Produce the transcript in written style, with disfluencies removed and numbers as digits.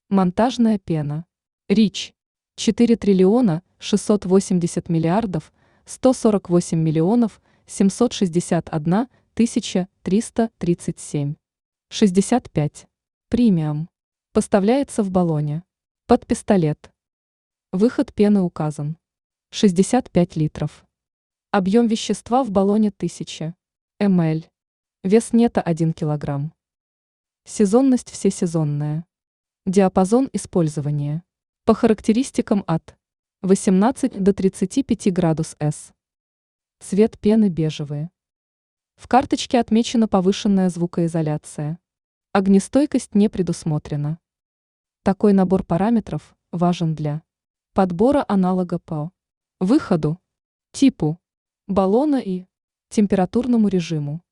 Монтажная пена. РИЧ. 4 триллиона 680 миллиардов 148 миллионов 761 тысяча 337. 65. Премиум. Поставляется в баллоне. Под пистолет. Выход пены указан. 65 литров. Объем вещества в баллоне 1000 мл. Вес нета 1 килограмм. Сезонность всесезонная. Диапазон использования. По характеристикам от 18 до 35 градус С. Цвет пены бежевый. В карточке отмечена повышенная звукоизоляция. Огнестойкость не предусмотрена. Такой набор параметров важен для подбора аналога по выходу, типу баллона и температурному режиму.